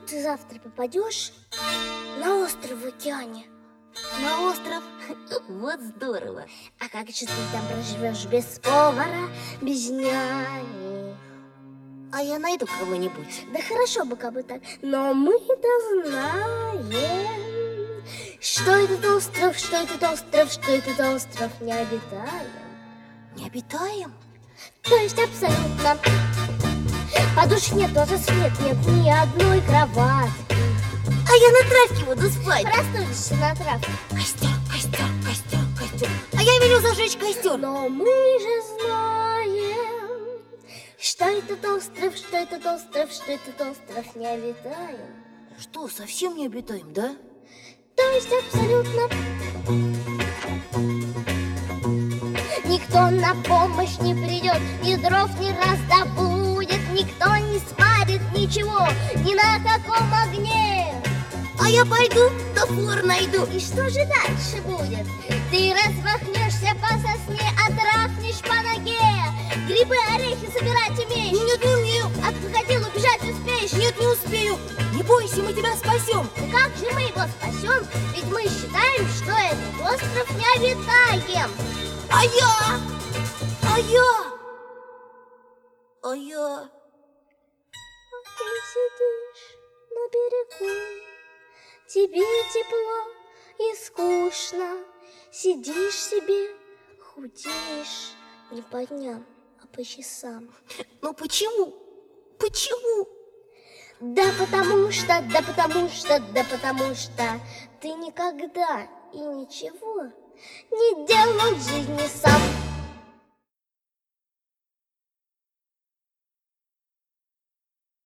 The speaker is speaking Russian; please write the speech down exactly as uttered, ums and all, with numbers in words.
ты завтра попадешь на остров в океане. На остров? Вот здорово. А как же ты там проживешь без повара, без няни? А я найду кого-нибудь. Да хорошо бы, как бы так. Но мы-то знаем, что этот остров, что этот остров, что этот остров необитаем. Необитаем? То есть абсолютно. Подушек нет, тоже свет нет, ни одной кроватки. А я на травке буду спать. Простудишься на травке. Костер, костер, костер, костер. А я велю зажечь костер. Но мы же знаем, что этот остров, что этот остров, что этот остров необитаем. Что, совсем не обитаем, да? То есть абсолютно. Никто на помощь не придет, ни дров не раздобудет, никто не спалит ничего, ни на каком огне. А я пойду, топор найду. И что же дальше будет? Ты размахнешься по сосне, отрахнешь по ноге. Грибы, орехи собирать умеешь? Нет, не умею. От крокодила убежать успеешь? Нет, не успею. Не бойся, мы тебя спасем. Да как же мы его спасем? Ведь мы считаем, что этот остров необитаем. А я? А я? А я? А ты сидишь на берегу, тебе тепло и скучно. Сидишь себе, худеешь не по дням, а по часам. Ну почему? Почему? Да потому что, да потому что, да потому что ты никогда и ничего не делал в жизни сам.